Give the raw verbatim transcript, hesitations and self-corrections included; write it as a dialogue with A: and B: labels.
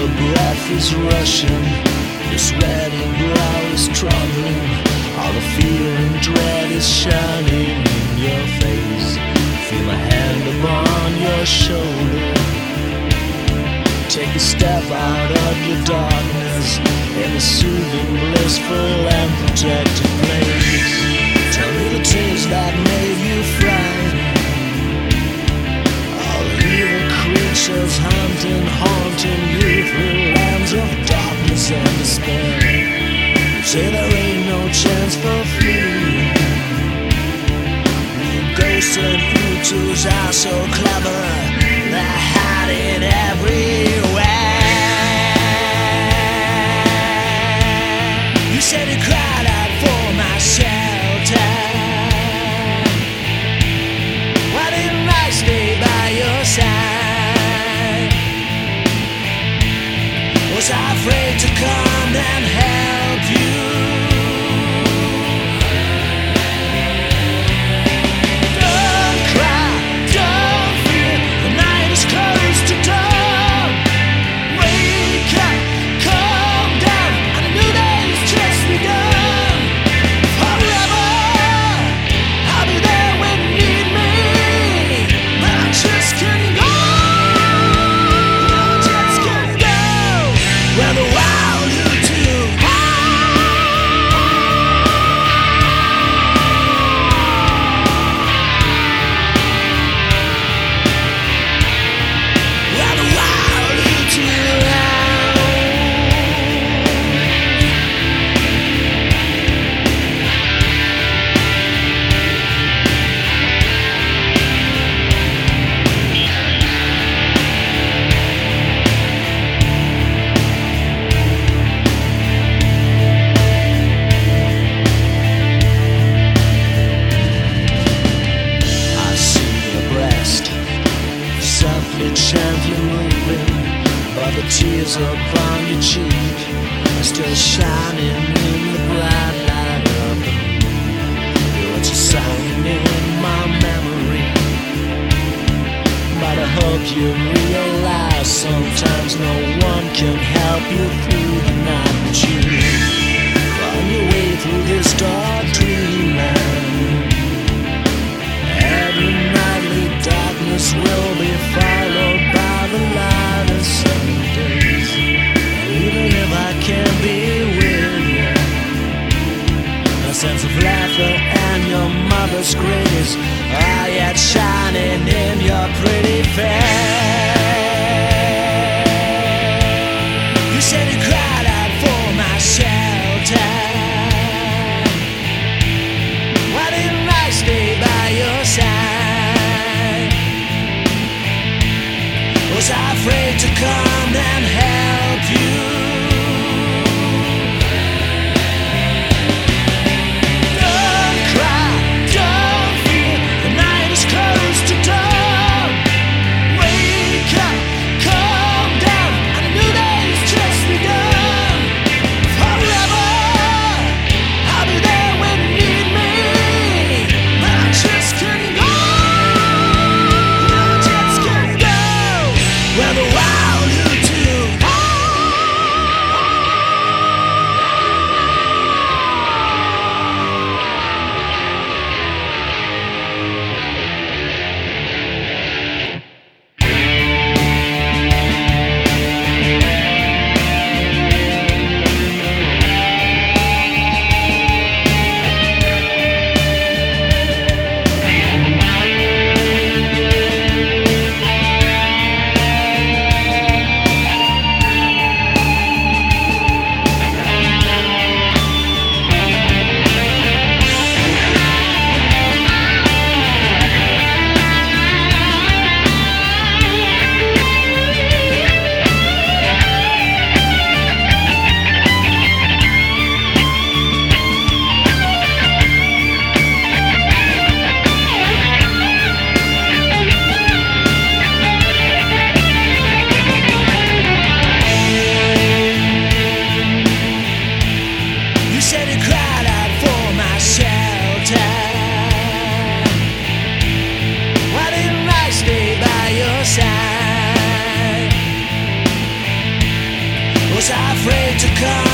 A: Your breath is rushing, your sweaty brow is trembling, all the fear and dread is shining in your face. Feel my hand upon your shoulder. Take a step out of your darkness in a soothing, blissful and protected place. Tell me the tales that made you frightened, all the evil creatures hunting, haunting you through lands of darkness and despair. You say there ain't no chance for freedom. You ghosts and voodoo's are so clever, they're hiding everywhere. You said you cried out for my shelter. Why didn't I stay by your side? Was I afraid to come and help you? Don't cry, don't fear, the night is close to dawn. Wake up, calm down, and a new day has just begun. Forever, I'll be there when you need me, but I just can't go. I just can't go where the wild you do. Where the wild you do. I see the breast softly, gently moving, but the tears upon your cheek are still shining in the bright light of the moon. You're just sounding in my memory, but I hope you realize sometimes no one can help you through the night but you. On your way through this dark dreamland, every nightly darkness will be followed by the light of sunny days. And even if I can't be with you, a sense of laughter and your mother's grace are yet shining in your pretty face. You said you cried out for my shelter. Why didn't I stay by your side? Was I afraid to come and help you? Don't cry, don't fear, the night is close to dawn. Wake up, calm down, and a new day has just begun. Forever, I'll be there when you need me, but I just can't go. I just can't go where the wild afraid to come.